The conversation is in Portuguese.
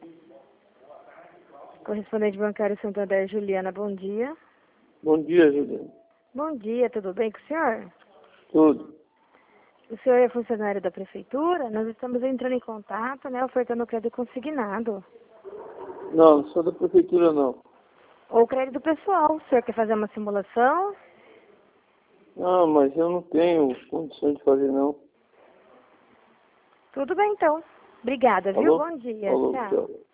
Correspondente bancário Santander, Juliana, bom dia. Bom dia, Juliana. Bom dia, tudo bem com o senhor? Tudo. O senhor é funcionário da prefeitura? Nós estamos entrando em contato, né, ofertando crédito consignado. Não sou da prefeitura, não. Ou crédito pessoal. O senhor quer fazer uma simulação? Ah, mas eu não tenho condições de fazer, não. Tudo bem, então. Obrigada, viu? Falou? Bom dia. Falou, Tchau. tchau.